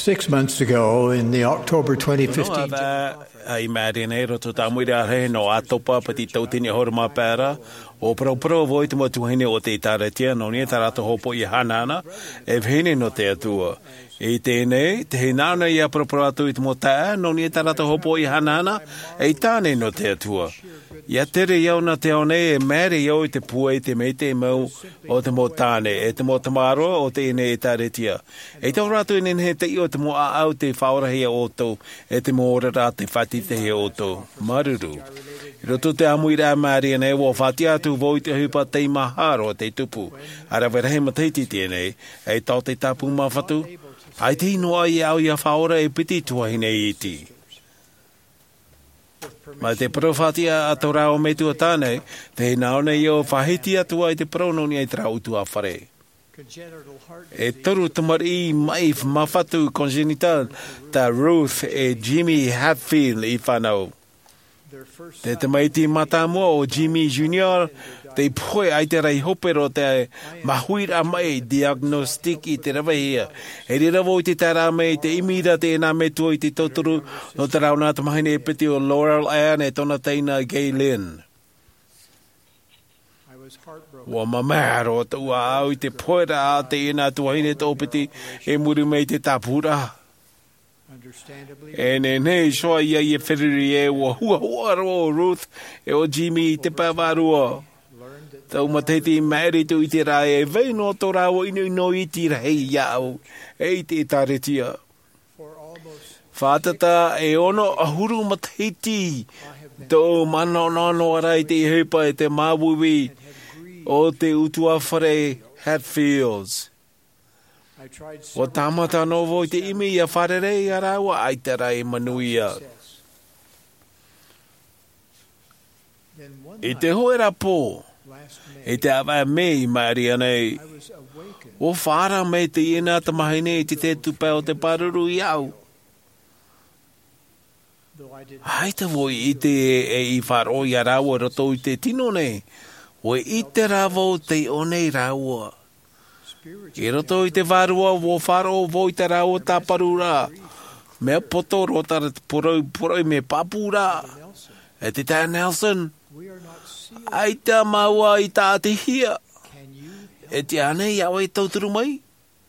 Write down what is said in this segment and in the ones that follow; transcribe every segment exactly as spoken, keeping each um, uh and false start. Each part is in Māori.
Six months ago, in the October twenty fifteen... ai mare nei roto tamuira he no atopa pati tautini horma pera o pro pro voi te motu hine o te taratia no ni tarato hopo I hanana e vhene no te atua e tēnei te he nana ia pro pro atu I te mota no ni tarato hopo I hanana e tāne no te atua ia tere iau na te one e mere iau I te pua I te meite mau o te motane e te motamaro o te ine e taratia e tau ratu inen he te io te mo a au te whaorahia o tau e te moora rā te whati te he oto maruru. I roto te amuira maari ane wo whati atu voi te hupa te maharo te tupu. Ara vera he mataiti tēnei, e tau te tapu mawhatu. Ai te inoa I au ia whaora e piti tuahine iti. Ma te profatia a tau rao me tua tānei, te he naone I o whahiti atua I te prononi ai trau tua whare. E toru tamari mai mawhatu congenital ta Ruth e Jimmy Hatfield I whanau. Te te maiti mata mua o Jimmy Junior te poe ai te rei hopero te mahuira mai diagnostic I te rawa hia. E re rawa I te tara mai te imira te ena me tua I te totoro no te rauna te mahine e piti o Laurel Ann e tona teina Galen. Wa mamaro te ua au I te poera a te ena tuahine tō piti e muri mei te tapura. E ne nei soa ia I e whiriri e ua hua hua roa Ruth e o Jimmy I te pawarua. Tau mateti maeri tu I te rae e vei no tō rawa ino ino I ti rei iau e I te taretia. Whātata e ono ahuru mateti tō mano nono arai te hepa e te mawuwi o te utua whare Hatfields. O tāmata no voi te imi ia wharere I a rawa ai te rai manuia. I te hoera pō, I te awa mei maari anei, o whara mei te ina ta mahine I te te tupe o te paruru I au. Hai te voi I te e I wharo I a rawa rato I te tino nei, o I te rawo te onei rawa. I roto I te varua wo wharo wo I te rawa ta parura. Mea poto rota poroi poroi me papura. E te tā Nelson. Ai te maua I tā te hia. E te ane I awa I tauturu mai.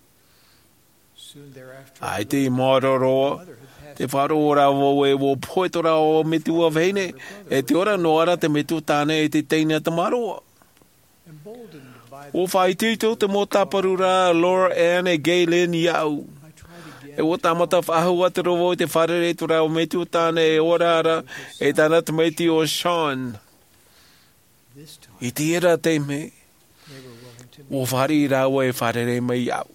Ai te I mauroroa. Te wharo ora wo e wo poetora o metua veine. E te ora noara te metua tāne e te teina te maroa. O whai tito te mō taparura Laura Ann e Galen iau. E o tamata whahu ate rovo te wharere tu rao metu tāne e ora ara e tāna te meiti o Sean. I te era te me. O whari rao e wharere me iau.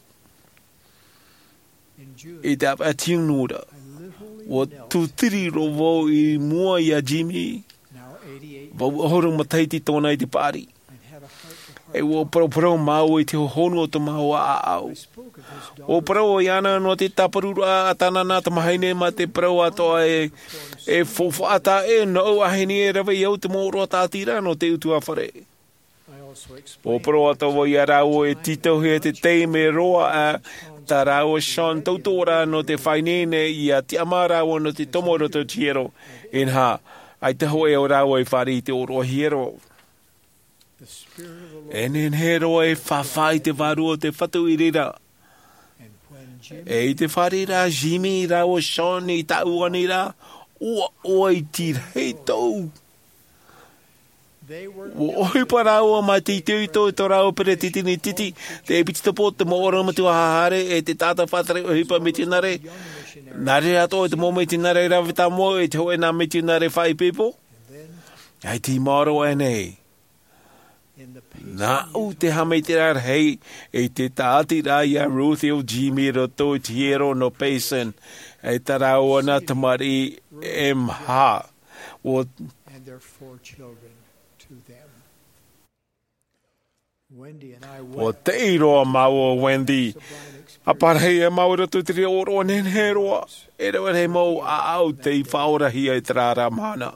I te apa tiunura. O tutiri rovo I mua I a Jimmy. Vau horu mataiti tōna I te pāri. E o pro pro mau I te hono o te mau a au. O pro o iana no te taparura a tanana te mahaine ma te pro atoa e e fofata e no ahini e rawa I au te mōro a tātira no te utua whare. O pro atoa I a rao e titohi e te teime roa a ta rao Sean tautora no te whainene I a te amarao no te tomoro to tiero. En ha, ai te hoe o rao e whari te oro hiero. E nen hero e whawhai te varua te whatu I rira. E I te wharira Jimmy rao Sean I ta uanira, ua oi tirhei tau. O oi parao ma te tui to to rao pere titini titi, te epiti tapo te moora matu hahare e te tata whatare o hipa metinare. Nare ato e te mo metinare ravita mo e te hoe na metinare whai people. Ai ti maro e nei. Nā u te hameitera hei e te tāti rā ia Ruth o Jimmy roto I tiero no Payson e tarau ana tamari em ha o and their four children to them. Wendy and I o te iroa mau o Wendy a parhei e mau roto tiri oro nen he roa e rewa he mau a au te I whaorahi e trara mana.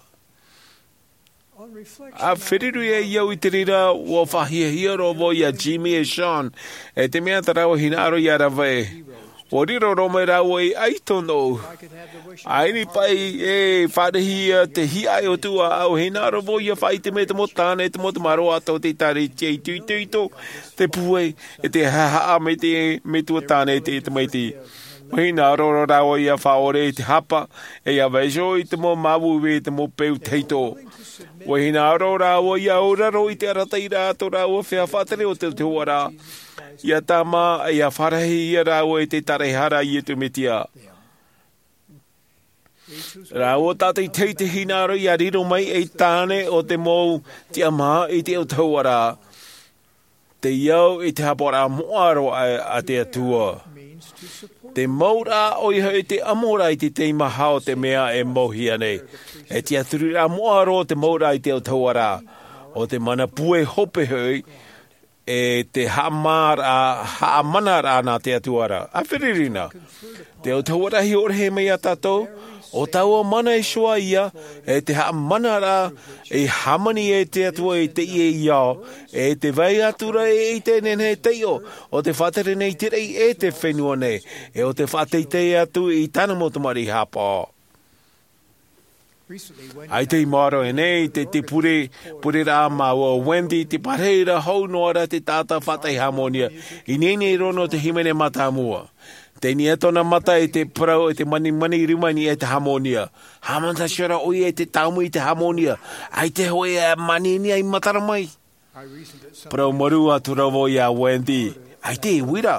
A whiriru e iau I te rira o whahia hiaro vo I a Jimmy e Sean e te mea tarau hinaro I a rawe O riro ro mai rau e aitono. Aini pai e whanahia te hiai o tua au he naro vo ia whai te me te motane te motamaro ato te tari te tui tui to te pue e te haha me te me tua tane te te mai te. Hei naro ro rau ia whaore te hapa e ia vaiso i te mo mawu we te mo peu teito. Hei naro rau ia oraro i te arataira ato rau whea whatere o te te huara. Ia tama ia wharahi ia rau e te tarehara i e tu metia. Rau o tātai tei te hinaro i a riro mai e tāne o te mou te ama i te o tauara. Te iau i te hapora moaro a, a te atua. Te maura o iha i te amora i te teima hao te mea e mohia nei. E te aturira moaro te maura i te o tauara. O te mana pue hope hui e te haamara, haamanara nā te atuara. A whiririna. Te o tauara hi orehe mei a tātou. O tau mana e soa ia, e te haamanara, e hamani e te atua e te ie ia, e te vai atura e te nene te io, o te whatere nei te rei e te whenua nei, e o te whatei te atu i tana motamari hapa. Ai te maro e nei, te te pure, pure rā mau o Wendy, te pareira hau noara te tata whatai harmonia, i nene rono te himene matamua. Te ni etona mata e te prau e te mani mani rimani e te harmonia. Hamanta shara oi e te taumu i te harmonia. Ai te hoe e mani ni ai matara mai. Prau maru atu rawo i a Wendy. Ai te wira.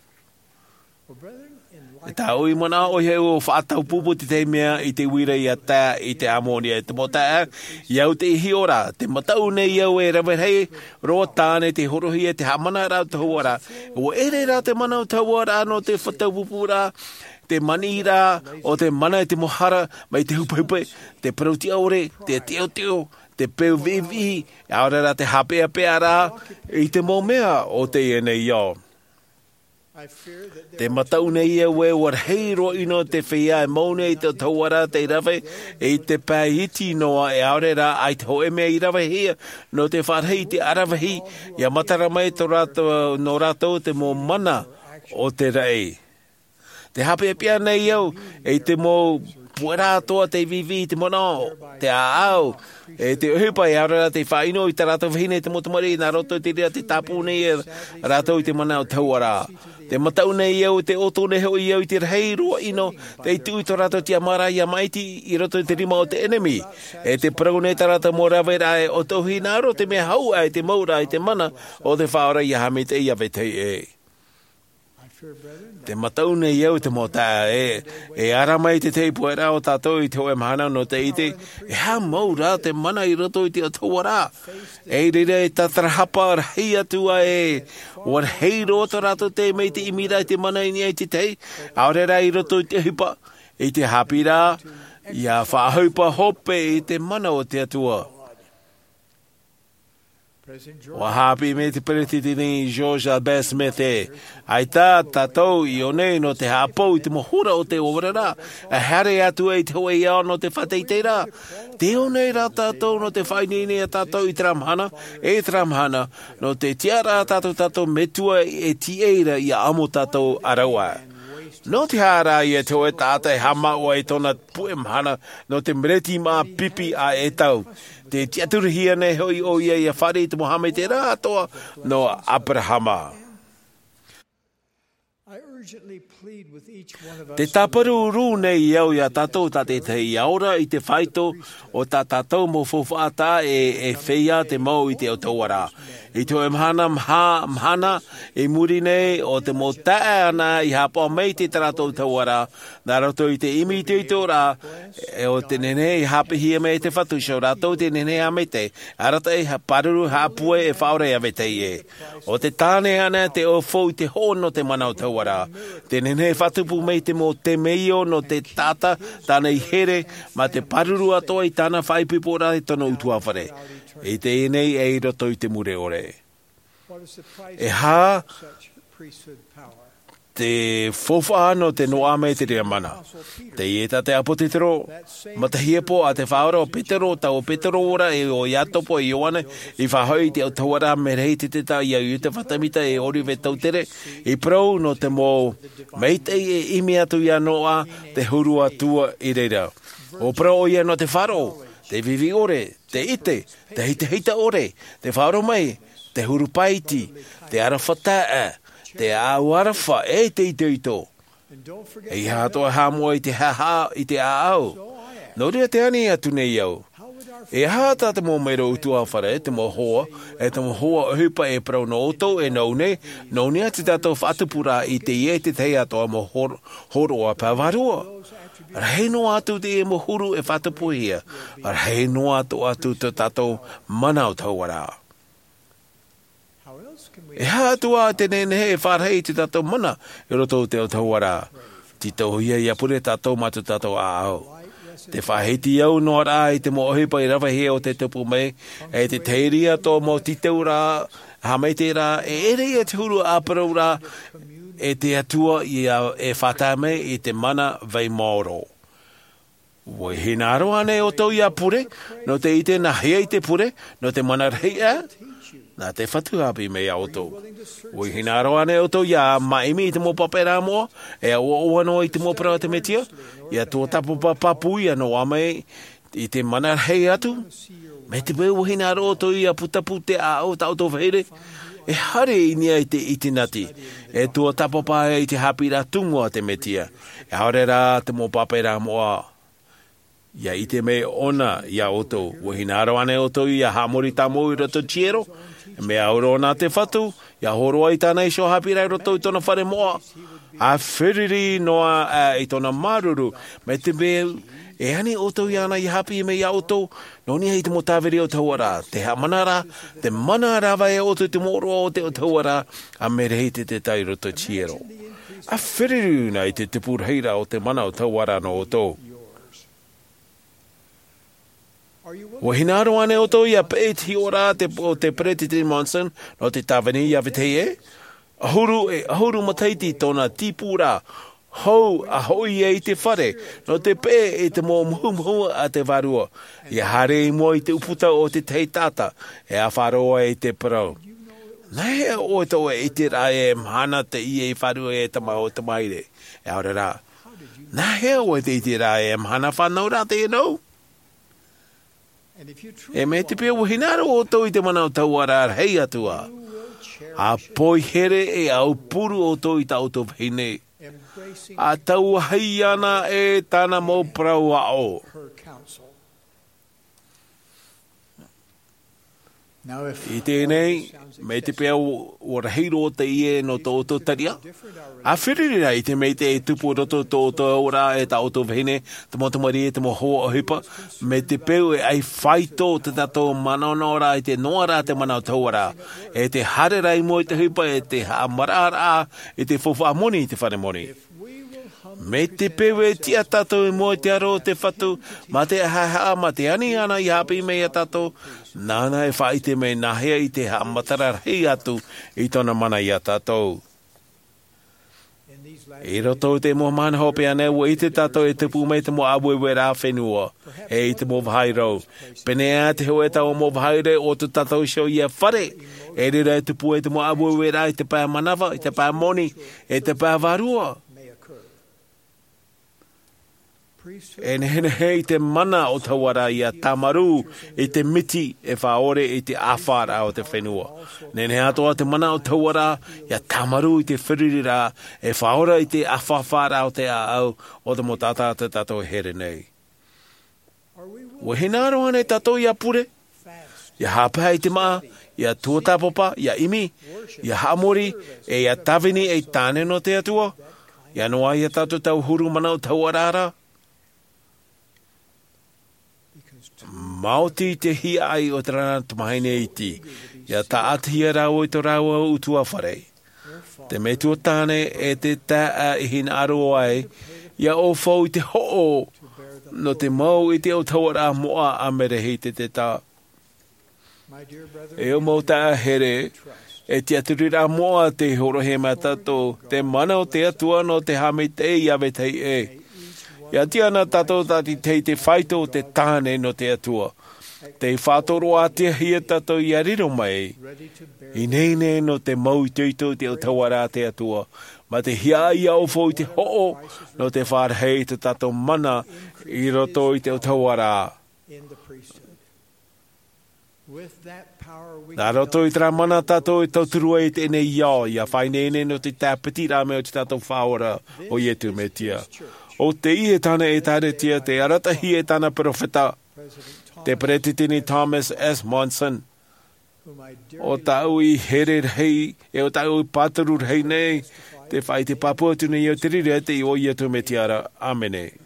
E tā oi mana o he o whaatau pupu te te mea i te wira i a tā i te harmonia. Te mota iau te ihi ora. Te matau nei iau e rawahei roa tāne te horohi e te hamana rau te huara. O ere rā te mana o te huara no te whatau pupu rā. Te mani rā o te mana e te mohara mai te hupahupe. Te parauti aore, te teo teo. Te peu vivi, aore rā te hapea pea rā. I te mō mea o te ene iau. Te matau nei e we war heiro ino te whia e maune i te tauara te rawe e te pāiti noa e aorera ai te hoe mea i rawe hia no te wharhei te arawahi ia matara mai to rato, no rato te mō mana o te rei. Te hape pia nei au e te mō puera toa te vivi te mono, te aau, e te uhipa e aurera te whaino i te rato wahine te motamari nā roto te rea te tapu nei e rato i te mana o tauara. Te matau nei iau te oto ne hoi iau i te rei roa ino, te i tui to rato te amara i a maiti i roto te rima o te enemy. E te parau nei tarata mō rawera e o tohi nā ro te mea hau ai te maura i te mana o te whaora i a hame te ia vetei e. Te matau nei iau te mota e, e ara mai te te puera o tātou i te oe mahana no te ite, e ha maura te mana i roto i te atuara. E rire e tatarahapa rahi atua e, war hei roto rato te mei te imira i te mana i ni ai te te, aurera i roto i te hipa, i te hapira, ia whahaupa hope i te mana o te atua. O hapi me te pereti ni George Albert Smith e. Ai tā tātou i o nei no te hapau i te mohura o te owarara. A hare atu e te hoe iao no te whatei te rā. Te o nei rā tātou no te whainini a tātou i tramhana, e tramhana, no te tiara tātou tātou metua e tieira i a amo tātou araua. No te hara i e te oe tātai hama o e tona pue mhana no te mreti mā pipi a e tau. Te tiaturihia nei hoi o ia i a whare i te Mohamed e rātoa no Abrahama. Te taparu ru nei iau i a tātou tā te te iaura i te whaito o tā tātou mo whawhaata e, e whea te mau i te o tauara. I te mhana mha, mhana e muri nei o te mo tae ana i hapa mei te tātou tauara. Nā rato i te imi te i tōra e o te nene i hapihia mei te whatusho rato te nene a me te. Arata i ha paruru hapue e whaore a vetei e. O te tāne ana te o fo i te hono te mana o tauara. Te nene whatupu mei te mo te meio no te tata tāna i here ma te paruru atoa i tāna whaipipora i tono utuawhare. E te enei e i roto i te mure ore. E hā, te fofa no te noa me te rea mana. Te ieta te apo te tero, matahia po a te whaora o Petero, tau Petero ora e o iato po i Ioane, i whahoi te au tawara me rei te te tau i au i te whatamita e ori ve tau tere, i prau no te mō meitei e imi atu ia noa te huru atua i reira. O prau o ia no te wharo, te vivi ore, te ite, te hite hita ore, te wharo mai, te huru paiti, te arawhataa, te auarafa e te ito ito. E iha atoa hamoa i te haha i te aau. No rea te ani atu nei au. E ha ta te mō meiro utua whare, te mō hoa, e te mō hoa hupa e prau no oto e naune, naune a te tato whatupura i te ie te tei atoa mō hor, horoa pawarua. Ar hei no atu te e mō huru e whatupuhia. Ar hei no atu atu te tato manau tauara. E ha atua te nene he wharhei te tato mana e roto te o tauara. Ti tau hia ia pure tato matu tato a au. Te whaheti au no ara i te mo ohipa i rawa hea o te tupu mei, e te teiria tō mo titau rā, hamei te rā, e ere e te huru āparau rā, e te atua i a, e whata mei i te mana vei mōro. Wai hinaro ane o tau i a pure, no te ite na hea i te pure, no te mana rei a, nā te whatuhapi mei a oto. Wai hinaro ane o tau ia maimi i te mō papera moa, e a o ano i te mō parau te metia, ia tō tapu papu ia no amei i te mana hei atu. Me te pēu wai hinaro o tau ia putapu te a o tau tō whaere, e hare i nia i te itinati, e tō tapu pae i te hapi rā tungoa te metia, e haore rā te mō papera moa. Ia i te me ona ia oto, wahinaro ane oto ia hamori tamo i roto tiero, me auro nā te whatu, ia horoa i tāna i sho hapirai roto i tona whare moa. A whiriri noa a, i tona maruru, me te me e ani oto i ana i hapi me ia oto, no ni hei te mo tāweri o tauara, te ha manara, te mana rawa e oto te moro o te o tauara, a me rei te te tai roto tiero. A whiriri na i te te purheira o te mana o tauara no oto. Wahinaro ane o tau ia pēti ora te, o te Pretty Monson no te tawani ia viteye. Ahuru e ahuru mataiti tōna tipura hou a hoi e i te whare no te pē e te mō muhumuhua a te varua. Ia hare i mua i te uputa o te tei tata e a wharoa e te parau. Nei o tau e i te rai e mhana te i e wharua e tama o te maire. E aure rā. Nei o te i te rai e mhana whanau rā te enau. E me te pia wahinaro o tau i te mana o tau ara ar hei atua. A poi here e au puru o tau i tau tau hine. A tau hei ana e tana mō prau a o. I tēnei, me te pia o rahiro o te ie no tō tō taria. A whiririra i te mei te e tupu roto tō tō ora e tā o tō vihine, te mo tamari e te mo hoa o hipa, me te peu e ai whaito te tato manonora i te noara te mana o tauara, e te harera i mo i te hipa, e te hamarara, e te fofa moni i te whare moni. Me te pewe tia tato e mo te aro te whatu, ma te haha, ma te ani ana i hapi mei a tato, nāna e whaite mei nahea i te hamatara rei atu i tona mana i a tato. E roto te mo mana hope ane ua i te tato e te pūmei te mo awewe rā whenua, e i te mo vahairau. Pene a te hoe tau mo vahaire o te tato show i a whare, e rira e te pūe te mo awewe rā i te pā manawa, i te pā moni, e te pā varua. E nehene hei te mana o tawara i a tamaru i te miti e whaore i te awhara o te whenua. Nene atoa te mana o tawara i a tamaru i te whiririra e whaora i te awhawhara o te au o te mo tata te tato here nei. Wahinaro ane tato i a pure, i a hapea i te maa, i a tuatapopa, i a imi, i a hamori, e i a tawini e tāne no te atua, i a noa i a tato tau huru mana o tawarara. Mauti te hi ai o te rana tumahaine iti, ia ta atia rau i to rau au utua wharei. Te metua tāne e te taa i hina aro ai, ia o fau i te ho'o, no te mau i te o tawara moa a mere hei te te tā. E o mau taa here, E te aturira moa te horo he matato, te mana o te atua no te hame te i ave tei e. Ia tiana tato tati tei te whaito o te tāne no te atua. Te whātoro a te hia tato i ariro mai. I nei nei no te mau tuito te o tawara te atua. Ma te hia i au fo i te ho'o no te whārhei te tato mana i roto i te o tawara. Nā roto i tera mana tato i tau turua i te nei iau, ia whainene no te tāpiti rā mea o te tato whāora o ietu me tia. O te i e tana e tāre tia, te aratahi e tana profeta, te Pretitini Thomas S. Monson, o tau i here rei, e o tau i pātaru rei nei, te whai te papua tune i o te rire te i o ietu me tiara. Amene.